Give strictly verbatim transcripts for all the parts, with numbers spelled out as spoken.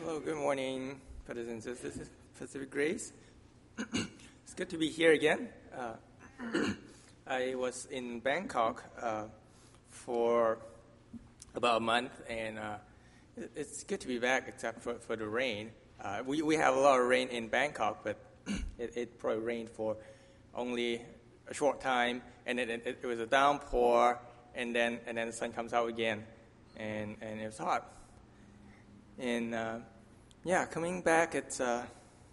Hello, good morning, brothers and sisters. This is Pacific Grace. It's good to be here again. Uh, I was in Bangkok uh, for about a month, and uh, it, it's good to be back, except for, for the rain. Uh, we, we have a lot of rain in Bangkok, but it, it probably rained for only a short time, and it, it, it was a downpour, and then and then the sun comes out again, and, and it was hot. And uh, yeah, coming back, it's uh,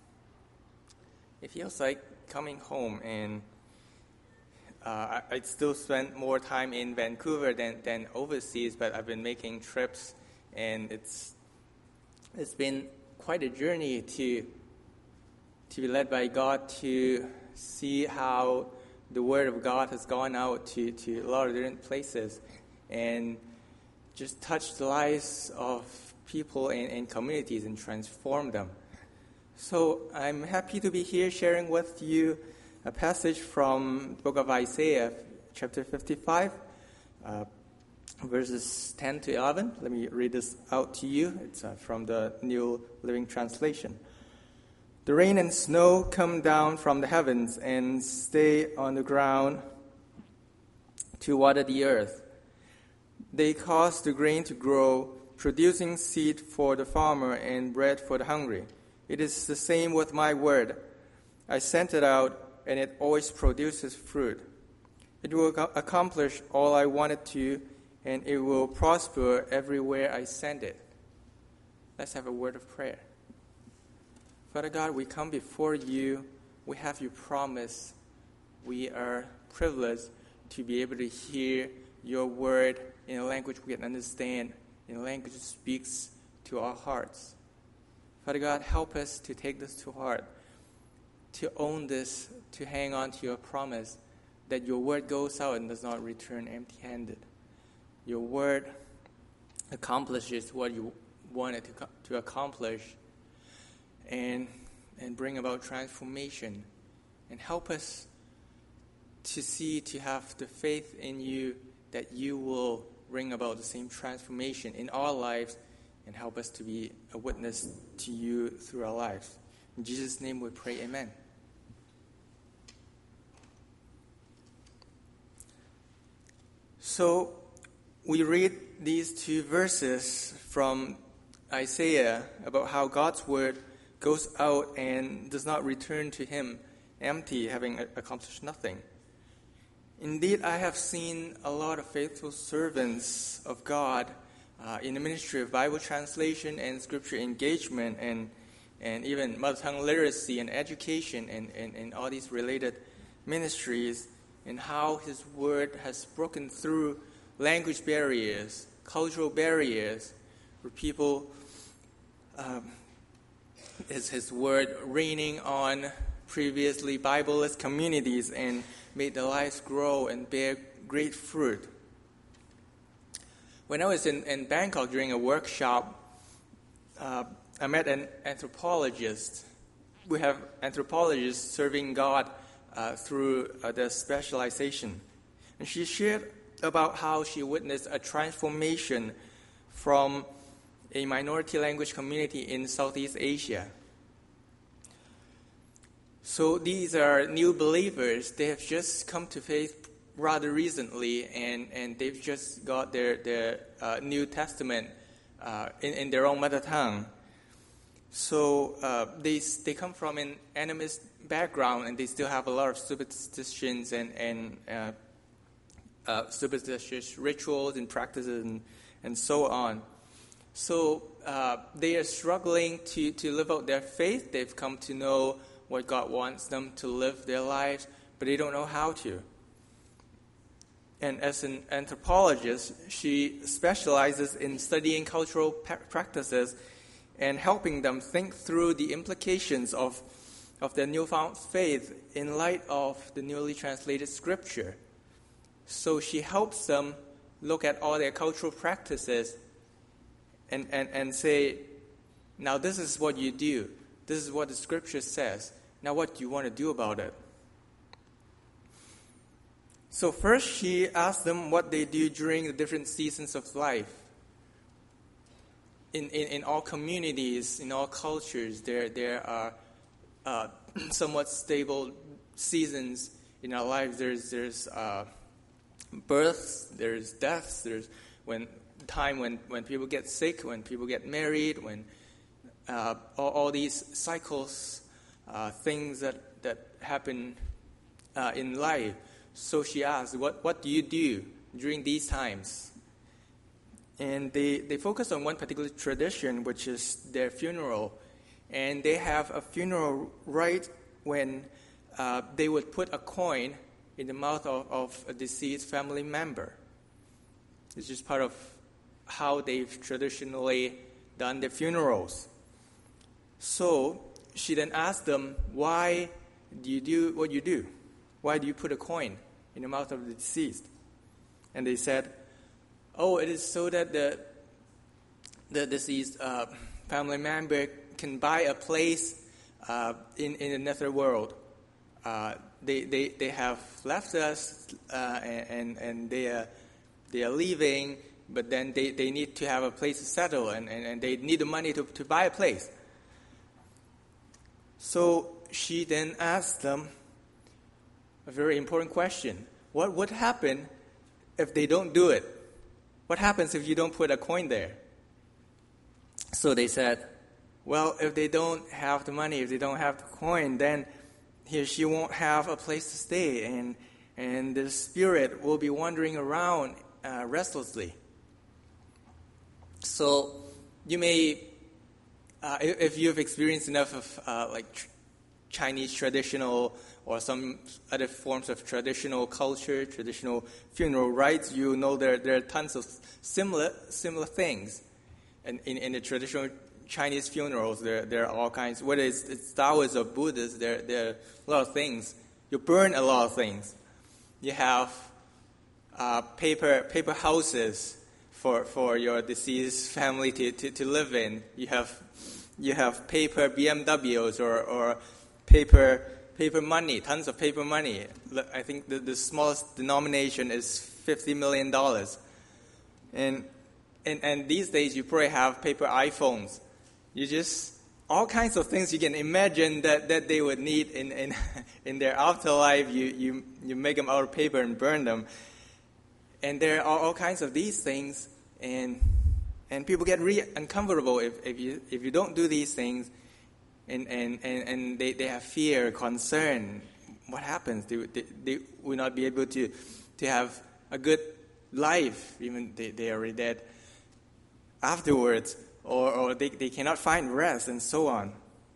it feels like coming home. And uh, I, I still spend more time in Vancouver than, than overseas, but I've been making trips, and it's it's been quite a journey to to be led by God, to see how the Word of God has gone out to, to a lot of different places, and just touch the lives of people and, and communities and transform them. So I'm happy to be here sharing with you a passage from the book of Isaiah, chapter fifty-five, uh, verses ten to eleven. Let me read this out to you. It's uh, from the New Living Translation. The rain and snow come down from the heavens and stay on the ground to water the earth. They cause the grain to grow, producing seed for the farmer and bread for the hungry. It is the same with my word. I sent it out, and it always produces fruit. It will accomplish all I want it to, and it will prosper everywhere I send it. Let's have a word of prayer. Father God, we come before you. We have your promise. We are privileged to be able to hear your word in a language we can understand, in a language that speaks to our hearts. Father God, help us to take this to heart, to own this, to hang on to your promise that your word goes out and does not return empty-handed. Your word accomplishes what you want it to, to accomplish, and, and bring about transformation. And help us to see, to have the faith in you that you will bring about the same transformation in our lives and help us to be a witness to you through our lives. In Jesus' name we pray, amen. So we read these two verses from Isaiah about how God's word goes out and does not return to him empty, having accomplished nothing. Indeed, I have seen a lot of faithful servants of God uh, in the ministry of Bible translation and scripture engagement, and and even mother tongue literacy and education and, and, and all these related ministries, and how his word has broken through language barriers, cultural barriers, where people, um, is his word raining on previously Bible-less communities and made their lives grow and bear great fruit. When I was in, in Bangkok during a workshop, uh, I met an anthropologist. We have anthropologists serving God uh, through uh, their specialization. And she shared about how she witnessed a transformation from a minority language community in Southeast Asia. So these are new believers. They have just come to faith rather recently, and, and they've just got their, their uh, New Testament uh, in, in their own mother tongue. So uh, they they come from an animist background, and they still have a lot of superstitions and, and uh, uh, superstitious rituals and practices and, and so on. So uh, they are struggling to, to live out their faith. They've come to know what God wants them to live their lives, but they don't know how to. And as an anthropologist, she specializes in studying cultural pa- practices and helping them think through the implications of, of their newfound faith in light of the newly translated scripture. So she helps them look at all their cultural practices and, and, and say, now this is what you do. This is what the scripture says. Now what do you want to do about it? So first she asked them what they do during the different seasons of life. in, in, in all communities, in all cultures, there there are uh, somewhat stable seasons in our lives. There's there's uh, births, there's deaths, there's when time when, when people get sick, when people get married, when uh, all, all these cycles, uh, things that that happen uh, in life. So she asked, "What what do you do during these times?" And they, they focus on one particular tradition, which is their funeral. And they have a funeral rite when uh, they would put a coin in the mouth of, of a deceased family member. It's just part of how they've traditionally done their funerals. So she then asked them, why do you do what you do? Why do you put a coin in the mouth of the deceased? And they said, oh, it is so that the the deceased uh, family member can buy a place uh, in, in another world. Uh, they, they they have left us uh, and and they are they are leaving, but then they, they need to have a place to settle and, and, and they need the money to, to buy a place. So she then asked them a very important question. What would happen if they don't do it? What happens if you don't put a coin there? So they said, well, if they don't have the money, if they don't have the coin, then he or she won't have a place to stay, and and the spirit will be wandering around uh, restlessly. So you may, uh, if, if you've experienced enough of uh, like tr- Chinese traditional or some other forms of traditional culture, traditional funeral rites, you know there there are tons of similar similar things. And in, in the traditional Chinese funerals, there there are all kinds. Whether it's, it's Taoist or Buddhist, there there are a lot of things. You burn a lot of things. You have uh, paper paper houses for for your deceased family to, to, to live in. You have you have paper B M Ws or or paper. Paper money, tons of paper money. I think the, the smallest denomination is fifty million dollars. And, and and these days you probably have paper iPhones. You just, all kinds of things you can imagine that, that they would need in, in, in their afterlife. You, you, you make them out of paper and burn them. And there are all kinds of these things. And and people get really uncomfortable if, if you if you don't do these things. And and, and, and they, they have fear, concern. What happens? They, they, they will not be able to, to have a good life, even they, they are already dead afterwards, or, or they, they cannot find rest, and so on.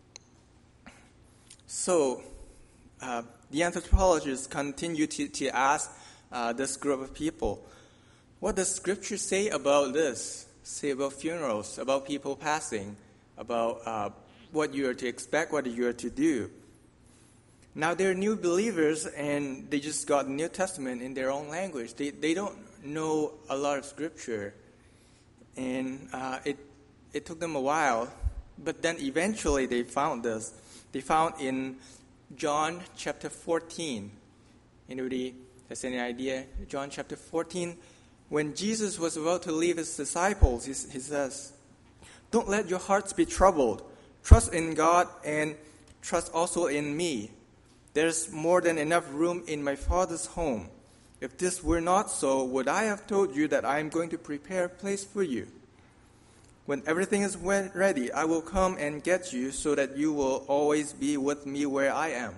So uh, the anthropologists continue to, to ask uh, this group of people, what does Scripture say about this? Say about funerals, about people passing, about uh, what you are to expect, what you are to do. Now they're new believers and they just got the New Testament in their own language. They they don't know a lot of Scripture, and uh, it it took them a while, but then eventually they found this. They found in John chapter fourteen. Anybody has any idea? John chapter fourteen, when Jesus was about to leave his disciples, he, he says, "Don't let your hearts be troubled. Trust in God and trust also in me. There's more than enough room in my Father's home. If this were not so, would I have told you that I am going to prepare a place for you? When everything is ready, I will come and get you so that you will always be with me where I am.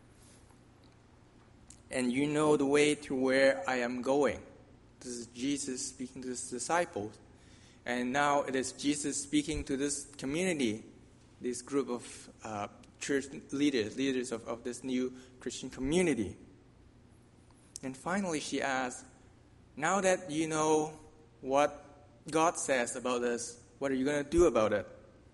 And you know the way to where I am going." This is Jesus speaking to his disciples. And now it is Jesus speaking to this community, this group of uh, church leaders, leaders of, of this new Christian community. And finally she asked, now that you know what God says about this, what are you going to do about it?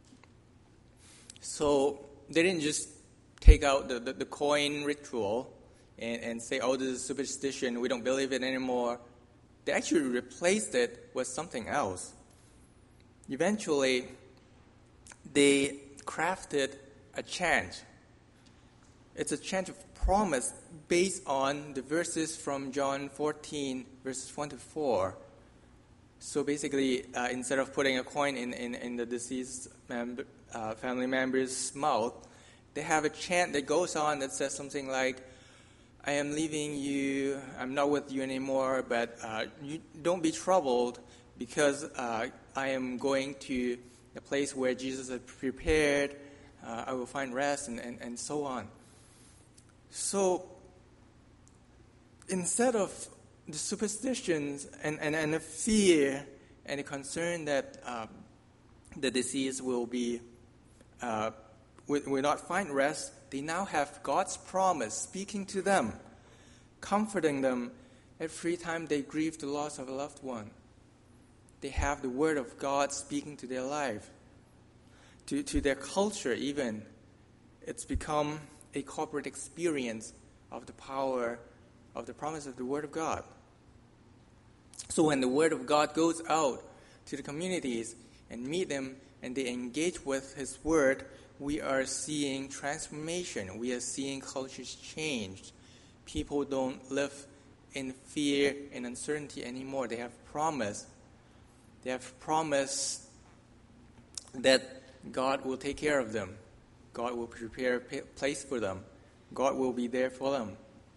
So they didn't just take out the, the, the coin ritual and, and say, oh, this is superstition, we don't believe it anymore. They actually replaced it with something else. Eventually, they crafted a chant. It's a chant of promise based on the verses from John fourteen, verses one to four. So basically, uh, instead of putting a coin in, in, in the deceased member, uh, family member's mouth, they have a chant that goes on that says something like, I am leaving you, I'm not with you anymore, but uh, you don't be troubled because uh, I am going to the place where Jesus has prepared, uh, I will find rest, and, and, and so on. So instead of the superstitions and, and, and the fear and the concern that uh, the disease will be uh, will, will not find rest, they now have God's promise speaking to them, comforting them every time they grieve the loss of a loved one. They have the word of God speaking to their life, to, to their culture even. It's become a corporate experience of the power of the promise of the Word of God. So when the Word of God goes out to the communities and meet them and they engage with His Word, we are seeing transformation. We are seeing cultures changed. People don't live in fear and uncertainty anymore. They have promise. They have promise that God will take care of them. God will prepare a place for them. God will be there for them.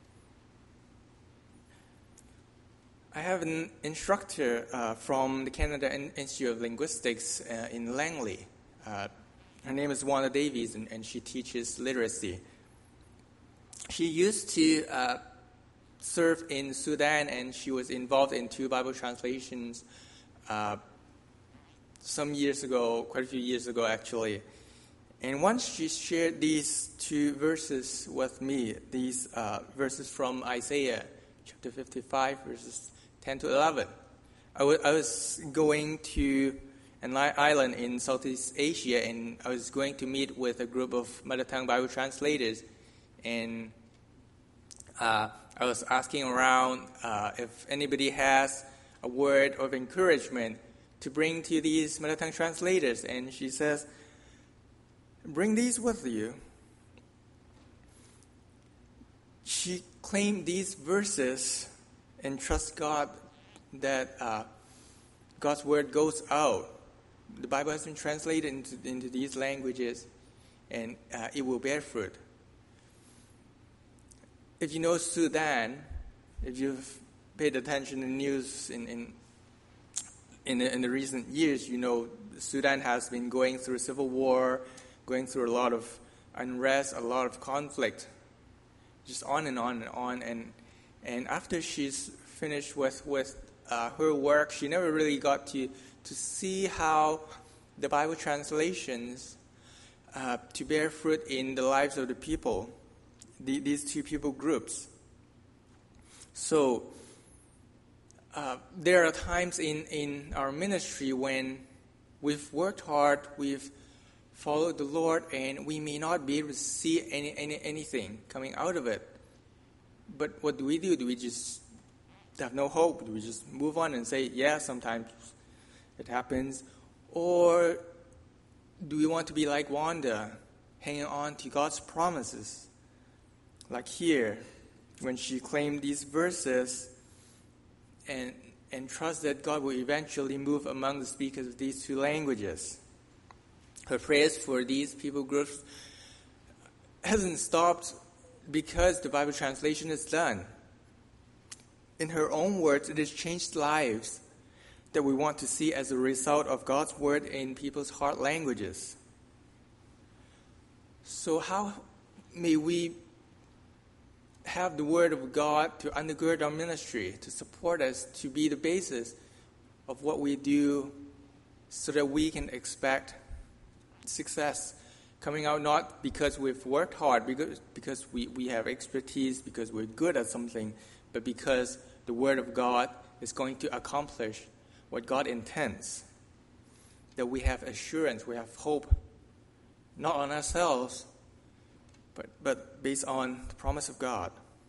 I have an instructor uh, from the Canada Institute of Linguistics uh, in Langley. Uh, her name is Wanda Davies, and, and she teaches literacy. She used to uh, serve in Sudan, and she was involved in two Bible translations uh, some years ago, quite a few years ago actually. And once she shared these two verses with me, these uh, verses from Isaiah chapter fifty-five, verses ten to eleven. I, w- I was going to an island in Southeast Asia, and I was going to meet with a group of mother tongue Bible translators. And uh, I was asking around uh, if anybody has a word of encouragement to bring to these mother tongue translators. And she says, bring these with you. She claimed these verses and trust God that uh, God's word goes out. The Bible has been translated into, into these languages, and uh, it will bear fruit. If you know Sudan, if you've paid attention to the news in in, in, the, in the recent years, you know Sudan has been going through civil war, going through a lot of unrest, a lot of conflict, just on and on and on. And and after she's finished with with uh, her work, she never really got to to see how the Bible translations uh, to bear fruit in the lives of the people, the, these two people groups. So uh, there are times in, in our ministry when we've worked hard, we've followed the Lord, and we may not be able to see any, any anything coming out of it. But what do we do? Do we just have no hope? Do we just move on and say, yeah, sometimes it happens? Or do we want to be like Wanda, hanging on to God's promises? Like here, when she claimed these verses and, and trust that God will eventually move among the speakers of these two languages. Her prayers for these people groups hasn't stopped because the Bible translation is done. In her own words, it has changed lives that we want to see as a result of God's word in people's heart languages. So how may we have the word of God to undergird our ministry, to support us, to be the basis of what we do so that we can expect success coming out not because we've worked hard, because, because we, we have expertise, because we're good at something, but because the Word of God is going to accomplish what God intends. That we have assurance, we have hope, not on ourselves, but, but based on the promise of God.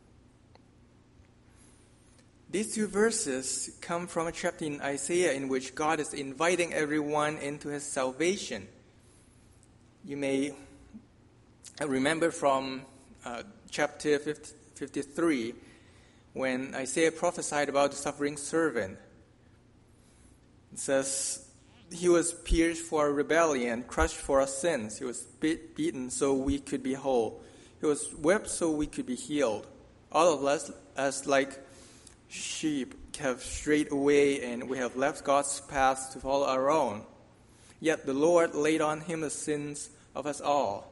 These two verses come from a chapter in Isaiah in which God is inviting everyone into His salvation. You may remember from uh, chapter fifty, fifty-three when Isaiah prophesied about the suffering servant. It says, he was pierced for our rebellion, crushed for our sins. He was beat, beaten so we could be whole. He was whipped so we could be healed. All of us, as like sheep, have strayed away, and we have left God's path to follow our own. Yet the Lord laid on him the sins of us all.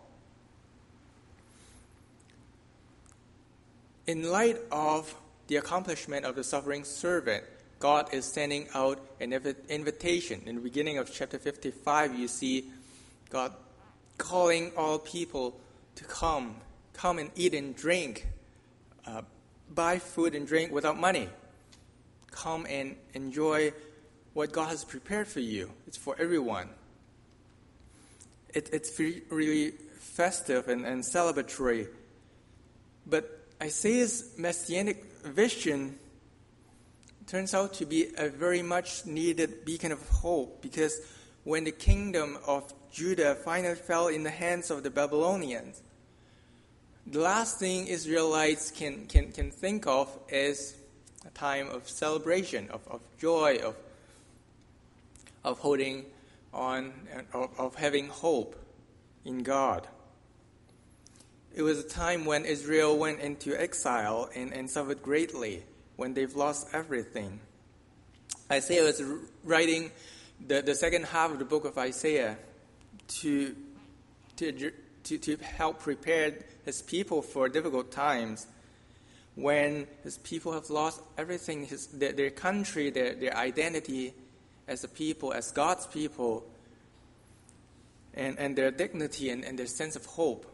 In light of the accomplishment of the suffering servant, God is sending out an invitation. In the beginning of chapter fifty-five, you see God calling all people to come, come and eat and drink, uh, buy food and drink without money. Come and enjoy what God has prepared for you. It's for everyone. It, it's really festive and, and celebratory. But Isaiah's messianic vision turns out to be a very much needed beacon of hope, because when the kingdom of Judah finally fell in the hands of the Babylonians, the last thing Israelites can, can, can think of is a time of celebration, of, of joy, of, of holding on, of, of having hope in God. It was a time when Israel went into exile and, and suffered greatly, when they've lost everything. Isaiah was writing the, the second half of the book of Isaiah to, to, to, to help prepare his people for difficult times when his people have lost everything, his, their, their country, their, their identity as a people, as God's people, and, and their dignity and, and their sense of hope.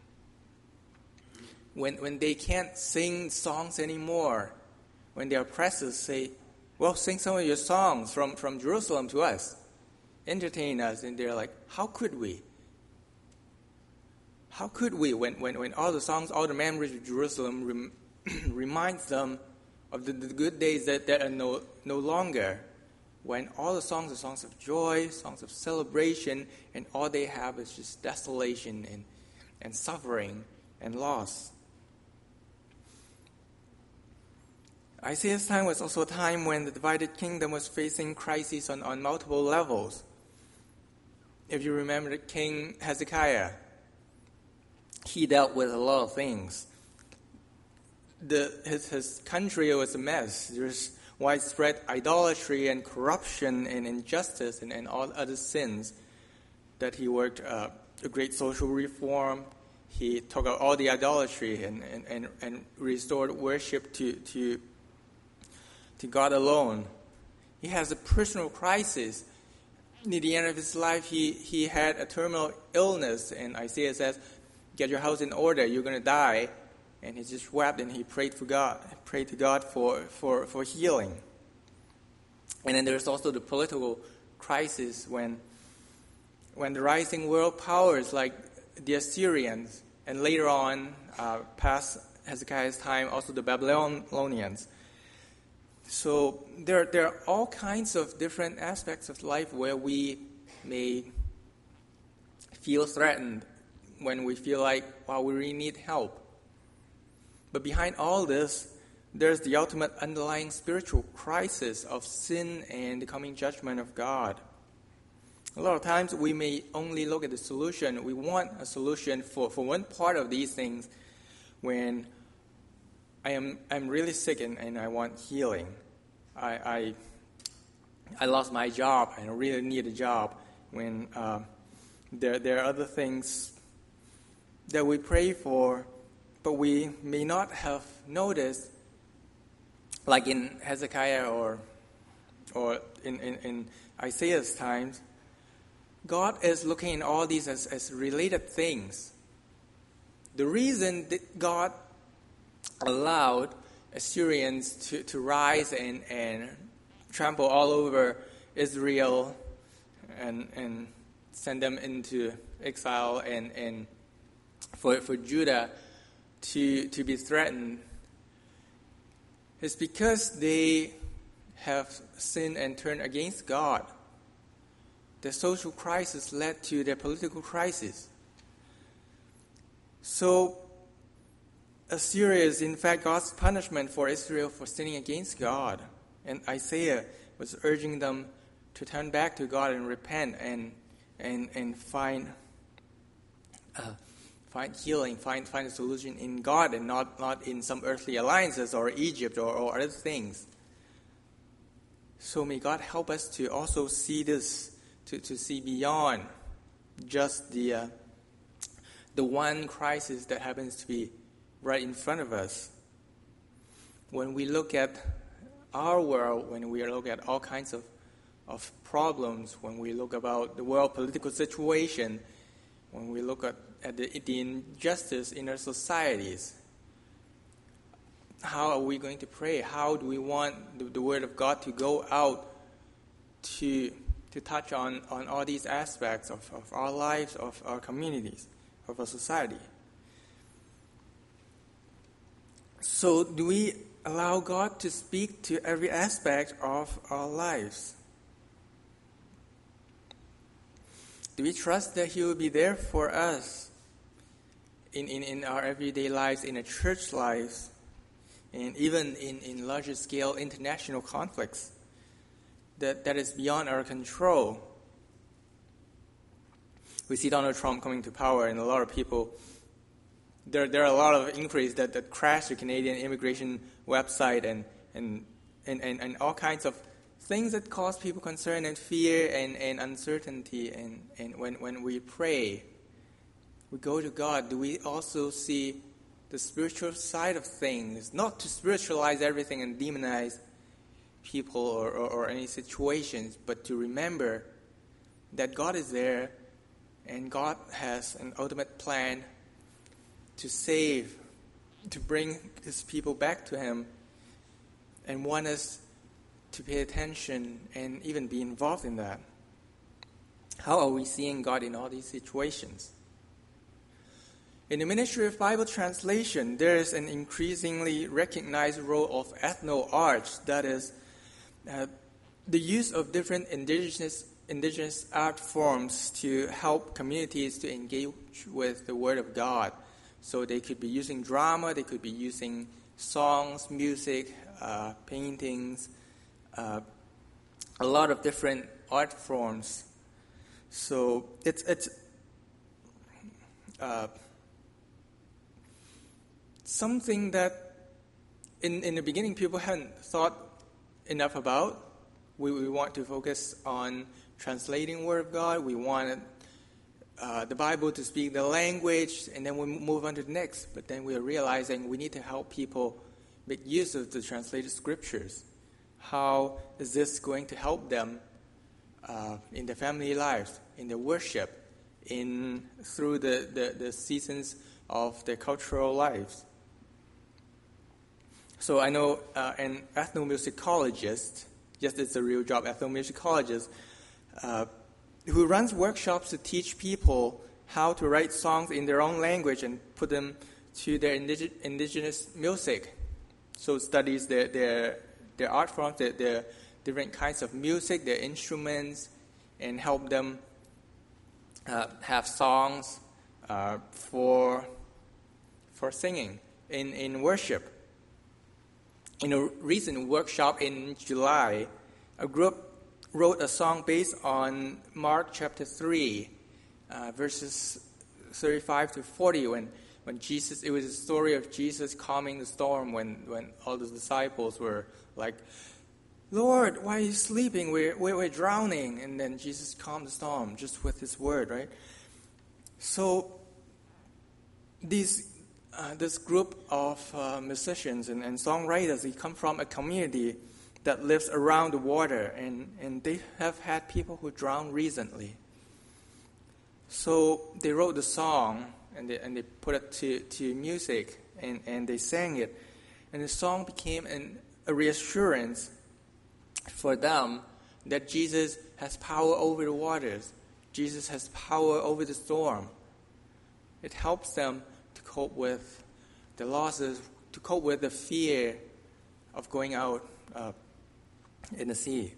When, when they can't sing songs anymore, when their oppressors say, well, sing some of your songs from, from Jerusalem to us, entertain us, and they're like, how could we? How could we, when, when, when all the songs, all the memories of Jerusalem rem- reminds them of the, the good days that, that are no, no longer, when all the songs are songs of joy, songs of celebration, and all they have is just desolation and, and suffering and loss. Isaiah's time was also a time when the divided kingdom was facing crises on, on multiple levels. If you remember King Hezekiah, he dealt with a lot of things. The, his, his country was a mess. There's widespread idolatry and corruption and injustice and, and all other sins that he worked uh, a great social reform. He took out all the idolatry and, and, and, and restored worship to, to to God alone. He has a personal crisis. Near the end of his life, he, he had a terminal illness, and Isaiah says, get your house in order, you're going to die. And he just wept and he prayed for God, prayed to God for, for, for healing. And then there's also the political crisis when, when the rising world powers like the Assyrians, and later on, uh, past Hezekiah's time, also the Babylonians. So there, there are all kinds of different aspects of life where we may feel threatened, when we feel like, wow, we really need help. But behind all this, there's the ultimate underlying spiritual crisis of sin and the coming judgment of God. A lot of times we may only look at the solution. We want a solution for, for one part of these things when I am I'm really sick and, and I want healing. I, I I lost my job and I really need a job. When uh, there there are other things that we pray for, but we may not have noticed, like in Hezekiah or or in, in, in Isaiah's times. God is looking at all these as, as related things. The reason that God allowed Assyrians to, to rise and, and trample all over Israel and, and send them into exile, and, and for, for Judah to, to be threatened is because they have sinned and turned against God. The social crisis led to their political crisis. So Assyria is in fact God's punishment for Israel for sinning against God. And Isaiah was urging them to turn back to God and repent and and and find uh, find healing, find find a solution in God and not, not in some earthly alliances or Egypt or, or other things. So may God help us to also see this, to, to see beyond just the uh, the one crisis that happens to be right in front of us. When we look at our world, when we look at all kinds of, of problems, when we look about the world political situation, when we look at, at the, the injustice in our societies, how are we going to pray? How do we want the, the Word of God to go out to to touch on, on all these aspects of, of our lives, of our communities, of our society? So do we allow God to speak to every aspect of our lives? Do we trust that He will be there for us in, in, in our everyday lives, in our church lives, and even in, in larger scale international conflicts that, that is beyond our control? We see Donald Trump coming to power, and a lot of people, there there are a lot of inquiries that, that crash the Canadian immigration website and and, and, and, and all kinds of things that cause people concern and fear and, and uncertainty. And, and when, when we pray, we go to God, do we also see the spiritual side of things? Not to spiritualize everything and demonize people or, or, or any situations, but to remember that God is there and God has an ultimate plan to save, to bring His people back to Him, and want us to pay attention and even be involved in that. How are we seeing God in all these situations? In the Ministry of Bible Translation, there is an increasingly recognized role of ethno-art, that is, uh, the use of different indigenous indigenous art forms to help communities to engage with the Word of God. So they could be using drama, they could be using songs, music, uh, paintings, uh, a lot of different art forms. So it's it's uh, something that in, in the beginning people hadn't thought enough about. We, we want to focus on translating Word of God. We wanted uh, the Bible to speak the language, and then we move on to the next. But then we are realizing we need to help people make use of the translated scriptures. How is this going to help them uh, in their family lives, in their worship, in through the, the, the seasons of their cultural lives? So I know uh, an ethnomusicologist, yes, it's a real job, ethnomusicologist, uh, who runs workshops to teach people how to write songs in their own language and put them to their indig- indigenous music. So studies their their, their art forms, their, their different kinds of music, their instruments, and help them uh, have songs uh, for for singing in, in worship. In a recent workshop in July, a group wrote a song based on Mark chapter three, uh, verses thirty-five to forty, when, when Jesus, it was a story of Jesus calming the storm when, when all the disciples were like, "Lord, why are you sleeping? We're, we're, we're drowning." And then Jesus calmed the storm just with His word, right? So these Uh, this group of uh, musicians and, and songwriters, they come from a community that lives around the water, and, and they have had people who drowned recently. So they wrote the song, and they, and they put it to, to music, and, and they sang it. And the song became an, a reassurance for them that Jesus has power over the waters. Jesus has power over the storm. It helps them to cope with the losses, to cope with the fear of going out uh, in the sea.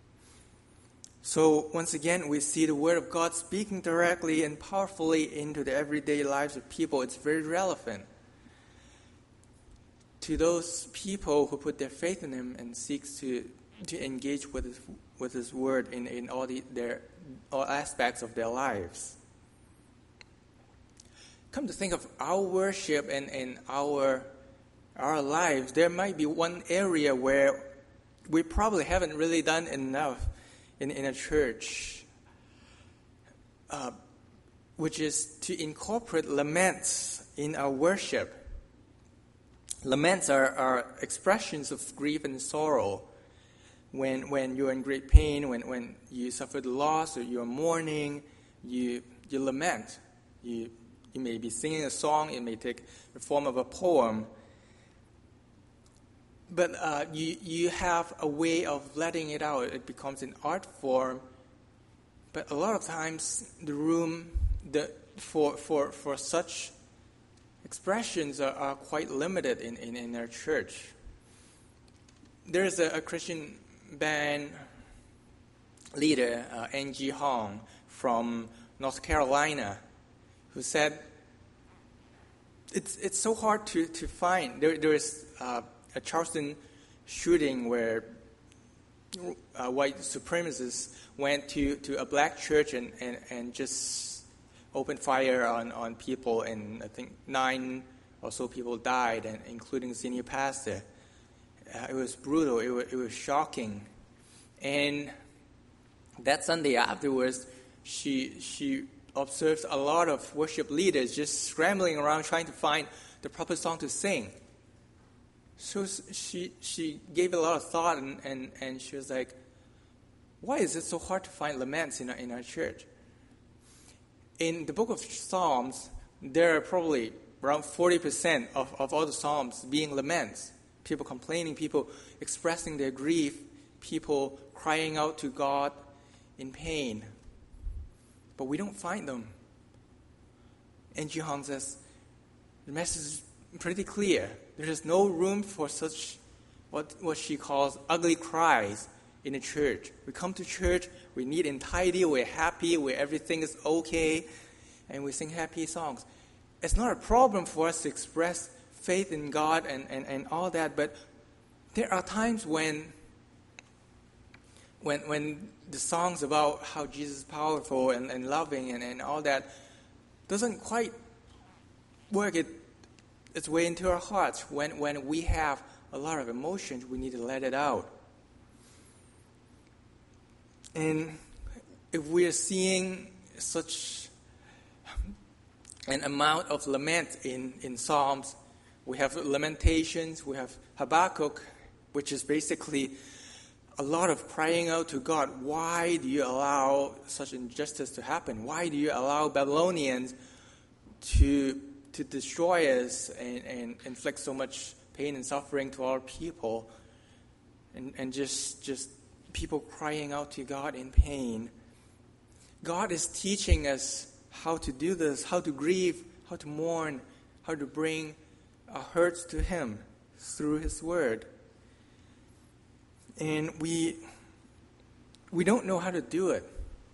So once again, we see the Word of God speaking directly and powerfully into the everyday lives of people. It's very relevant to those people who put their faith in Him and seeks to, to engage with His, with His Word in, in all the, their all aspects of their lives. Come to think of our worship and, and our our lives, there might be one area where we probably haven't really done enough in, in a church, uh, which is to incorporate laments in our worship. Laments are, are expressions of grief and sorrow. When when you're in great pain, when, when you suffered loss or you're mourning, you you lament. You you may be singing a song, it may take the form of a poem. But uh, you you have a way of letting it out. It becomes an art form. But a lot of times the room the for for, for such expressions are, are quite limited in, in, in our church. There's a, a Christian band leader, uh, Angie Hong from North Carolina, who said it's it's so hard to, to find. There there is uh, a Charleston shooting where uh, white supremacists went to, to a black church and, and, and just opened fire on, on people, and I think nine or so people died, and including the senior pastor. Uh, it was brutal. It was, it was shocking. And that Sunday afterwards, she she observed a lot of worship leaders just scrambling around trying to find the proper song to sing. So she she gave a lot of thought, and, and, and she was like, why is it so hard to find laments in our, in our church? In the book of Psalms, there are probably around forty percent of, of all the Psalms being laments. People complaining, people expressing their grief, people crying out to God in pain. But we don't find them. And Ji Hong says, the message is pretty clear. There is no room for such what, what she calls ugly cries in a church. We come to church, we neat and tidy, we're happy, where everything is okay, and we sing happy songs. It's not a problem for us to express faith in God and, and, and all that, but there are times when when when the songs about how Jesus is powerful and, and loving and, and all that doesn't quite work it its way into our hearts. When when we have a lot of emotions, we need to let it out. And if we are seeing such an amount of lament in, in Psalms, we have Lamentations, we have Habakkuk, which is basically a lot of crying out to God. Why do you allow such injustice to happen? Why do you allow Babylonians to to destroy us and, and inflict so much pain and suffering to our people? And, and just just people crying out to God in pain. God is teaching us how to do this, how to grieve, how to mourn, how to bring our hurts to Him through His Word. And we we don't know how to do it.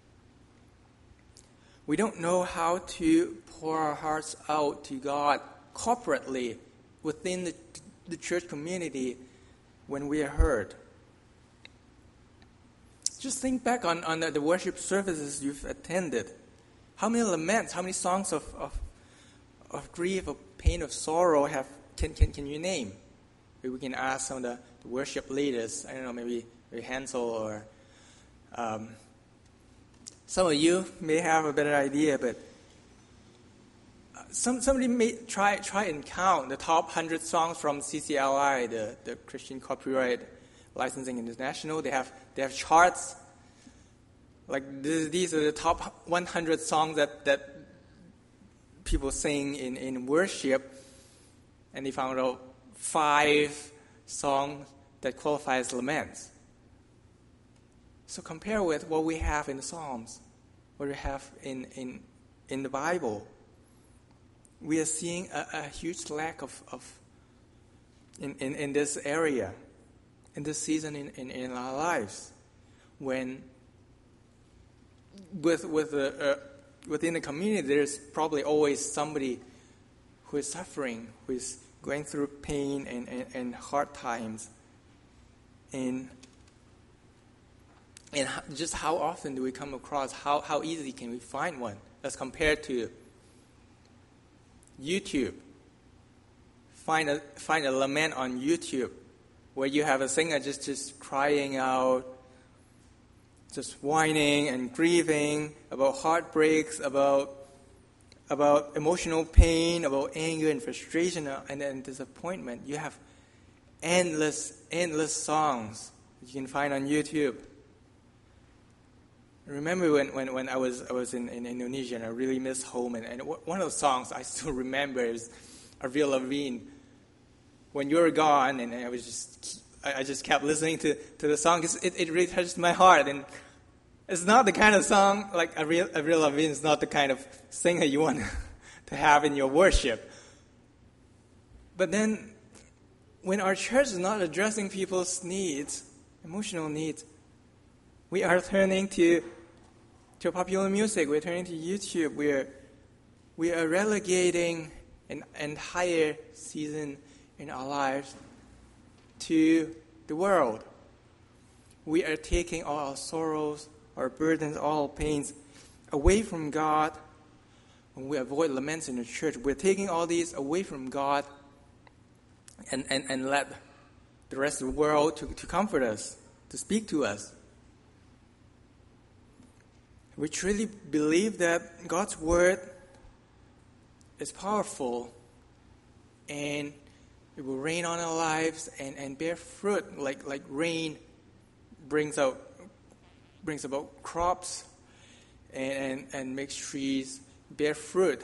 We don't know how to pour our hearts out to God corporately within the, the church community when we are hurt. Just think back on, on the, the worship services you've attended. How many laments, how many songs of, of, of grief, of pain, of sorrow have can, can, can you name? Maybe we can ask some of the, the worship leaders. I don't know, maybe, maybe Hansel or um, some of you may have a better idea, but some somebody may try try and count the top one hundred songs from C C L I, the, the Christian Copyright Licensing International. They have they have charts. Like th- these are the top one hundred songs that, that people sing in, in worship, and they found out five songs that qualify as laments. So compare with what we have in the Psalms, what we have in, in, in the Bible. We are seeing a, a huge lack of, of in, in, in this area, in this season in, in, in our lives, when with with uh, uh, within the community there's probably always somebody who is suffering, who is going through pain and, and, and hard times. And And how, just how often do we come across, how, how easy can we find one as compared to YouTube? Find a, find a lament on YouTube where you have a singer just, just crying out, just whining and grieving about heartbreaks, about, about emotional pain, about anger and frustration and, and disappointment. You have endless, endless songs that you can find on YouTube. I remember when, when, when I was I was in, in Indonesia and I really missed home, and, and one of the songs I still remember is Avril Lavigne, When You're Gone, and I was just I just kept listening to, to the song because it, it really touched my heart. And it's not the kind of song, like Avril, Avril Lavigne is not the kind of singer you want to have in your worship. But then when our church is not addressing people's needs, emotional needs, we are turning to to popular music. We're turning to YouTube. We're we are relegating an entire season in our lives to the world. We are taking all our sorrows, our burdens, all our pains away from God. When we avoid laments in the church, we're taking all these away from God and, and, and let the rest of the world to, to comfort us, to speak to us. We truly believe that God's Word is powerful and it will rain on our lives and, and bear fruit like, like rain brings out brings about crops and, and, and makes trees bear fruit.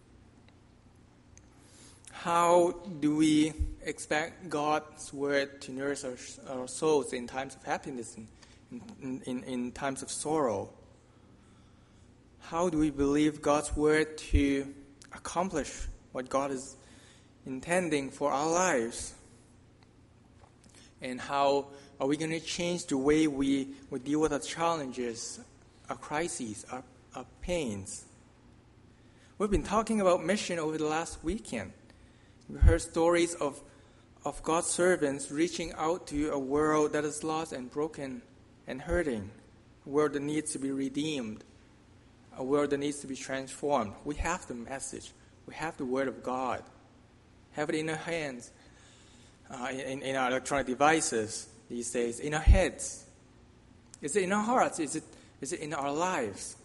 How do we expect God's Word to nourish our, our souls in times of happiness and in, in, in times of sorrow? How do we believe God's Word to accomplish what God is intending for our lives? And how are we going to change the way we, we deal with our challenges, our crises, our, our pains? We've been talking about mission over the last weekend. We heard stories of, of God's servants reaching out to a world that is lost and broken and hurting, a world that needs to be redeemed, a world that needs to be transformed. We have the message. We have the Word of God. Have it in our hands, uh, in, in our electronic devices these days, in our heads. Is it in our hearts? Is it, is it in our lives?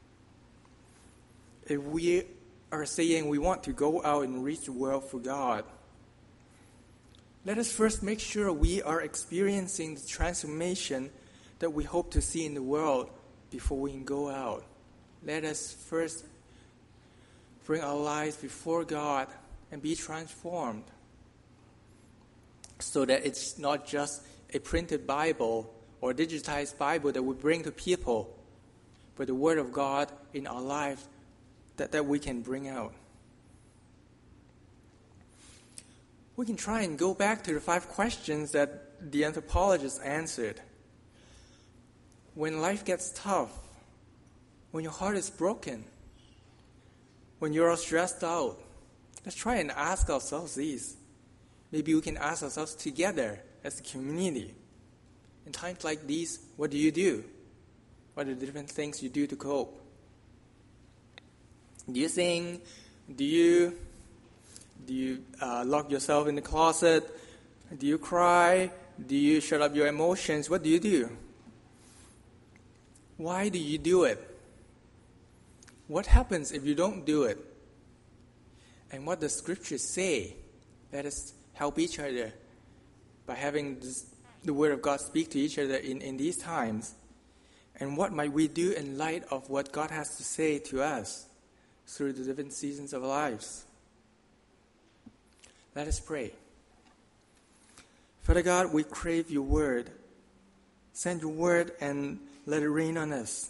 If we are saying we want to go out and reach the world for God, let us first make sure we are experiencing the transformation that we hope to see in the world before we can go out. Let us first bring our lives before God and be transformed so that it's not just a printed Bible or a digitized Bible that we bring to people, but the Word of God in our lives that, that we can bring out. We can try and go back to the five questions that the anthropologist answered. When life gets tough, when your heart is broken, when you're all stressed out, let's try and ask ourselves these. Maybe we can ask ourselves together as a community. In times like these, what do you do? What are the different things you do to cope? Do you sing? Do you do you uh, lock yourself in the closet? Do you cry? Do you shut up your emotions? What do you do? Why do you do it? What happens if you don't do it? And what does Scripture say? Let us help each other by having this, the Word of God speak to each other in, in these times. And what might we do in light of what God has to say to us through the different seasons of our lives? Let us pray. Father God, we crave your Word. Send your Word and let it rain on us.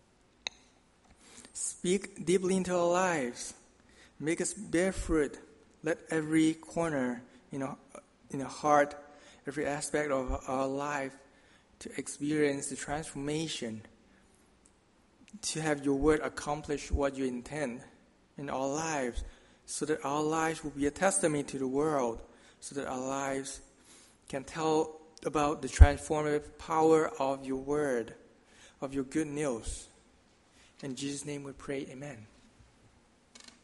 Speak deeply into our lives. Make us bear fruit. Let every corner in our, in our heart, every aspect of our life to experience the transformation, to have your Word accomplish what you intend in our lives, so that our lives will be a testimony to the world, so that our lives can tell about the transformative power of your Word. of your good news. In Jesus' name we pray, amen.